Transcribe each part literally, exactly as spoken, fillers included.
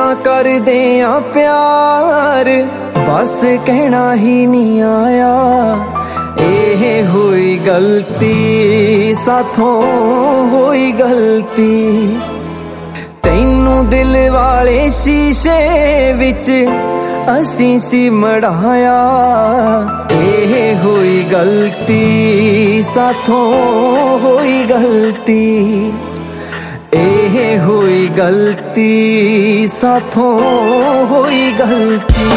करदे आ प्यार बस कहना ही नहीं आया। एह हुई गलती साथों हुई गलती, तैनू दिल वाले शीशे विच असी सी मढ़ाया। एह हुई गलती साथों हुई गलती, एह हुई गलती साथों हुई गलती।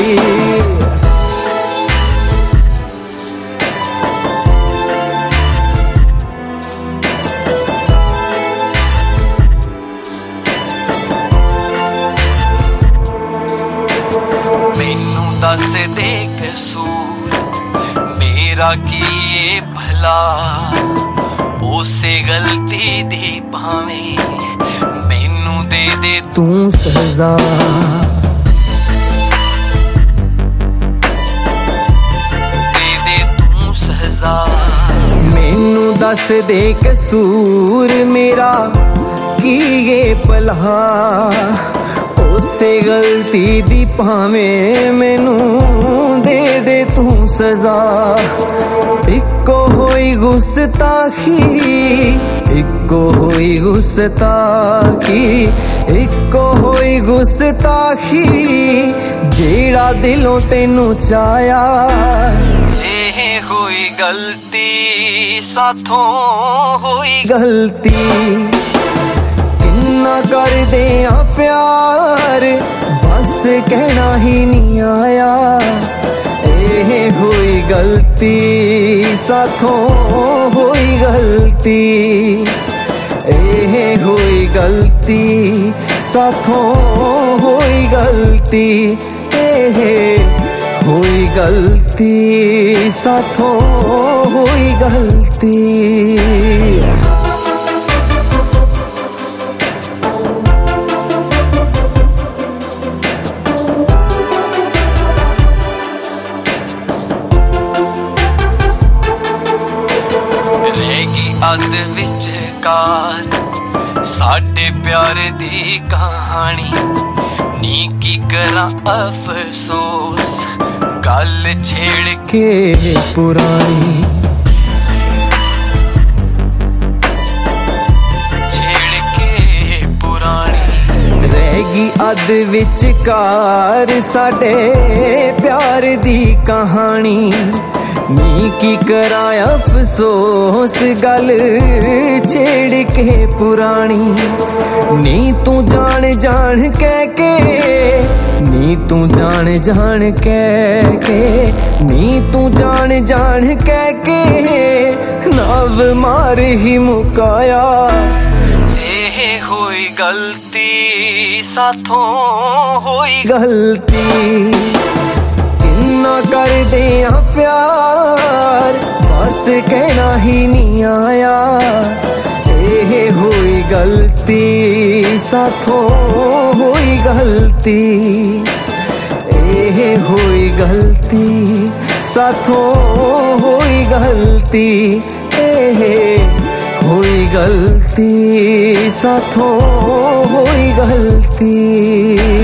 मैनू दस दे कसूर मेरा की ये भला, उसे गलती दी भावें मैनू दे दे तू सजा। दे दे तू सजा। मैनू दस दे कसूर मेरा की ये भला, उसे गलती दी भावें मैनू दे दे तू सजा। इक्को होई गुस्ताखी, इक्को होई गुस्ताखी, इक्को होई गुस्ताखी, जेड़ा दिलों तेनू चाया। एह हुई गलती साथों हुई गलती, किन्ना करदे आ प्यार बस कहना ही नहीं आया। एह हुई गलती साथों हुई गलती, एह हुई गलती साथों हुई गलती, एह हुई गलती साथों हुई गलती। अद विचकार साडे प्यार दी कहानी, नी की करा अफसोस गल छेड़ के पुरानी, छेड़ के पुरानी। रहेगी अद विचकार साडे प्यार दी कहानी, नी की करा अफसोस गल छेड़ के पुरानी। नी तू जान जान कह के, नी तू जान जान कह के, नी तू जान जान कह के नव मार ही मुकाया। एह हुई गलती साथों हुई गलती, किन्ना करदे आ प्यार बस कहना ही नहीं आया। एह हुई गलती साथों हुई गलती, एह हुई गलती साथों हुई गलती, एह हुई गलती साथों हुई गलती।